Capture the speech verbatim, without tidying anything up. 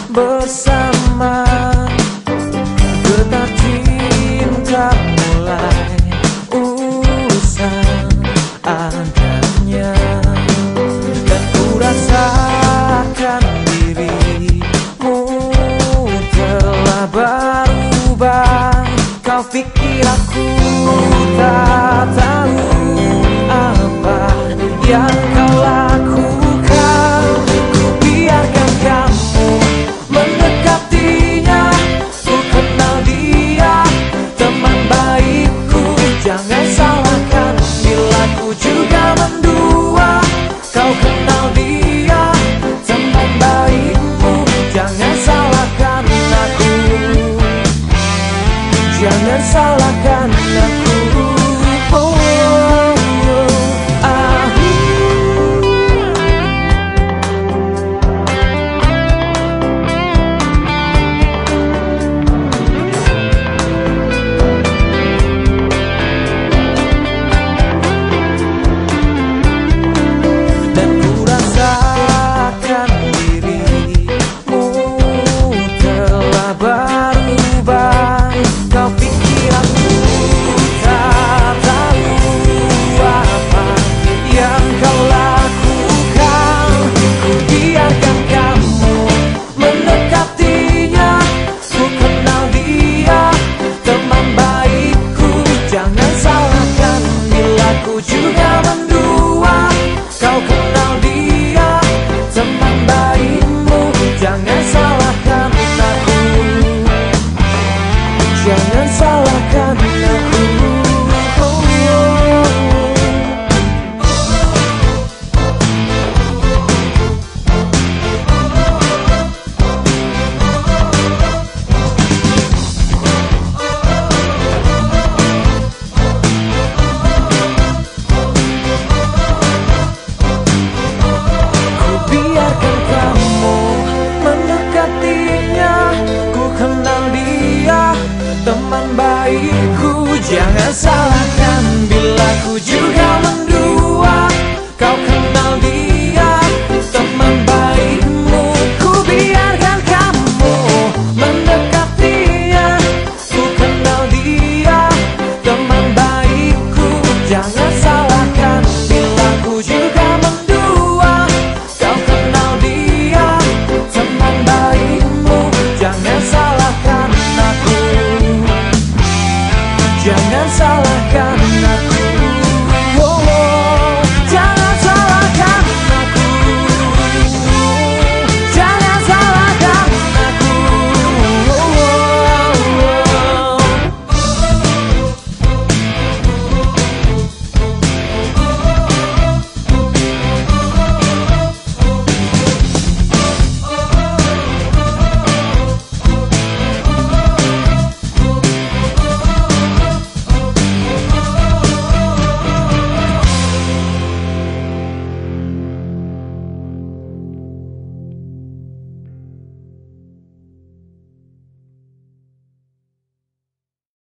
bersama. Getar cinta mulai usang adanya, dan ku rasakan dirimu telah berubah. Kau pikir aku tak tahu apa yang kau lakukan. Ku biarkan kamu mendekatinya. Ku kenal dia, teman baikku. Jangan salahkan bila ku juga mendua. Kau kenal dia, teman baikmu. Jangan salahkan aku. Jangan salahkan aku. Oh, oh, oh, ah. Dan ku rasakan dirimu telah berubah. Kau pikir aku tak tahu apa yang kau lakukan. Ku biarkan kamu mendekatinya. Ku kenal dia, teman baikku. Jangan salahkan bila ku juga mendua. Kau kenal dia, teman baikmu. Jangan salahkan aku. Jangan salahkan aku. Oh, oh, oh. Ku biarkan kamu mendekatinya. Ku kenal dia, teman baikku. Jangan salahkan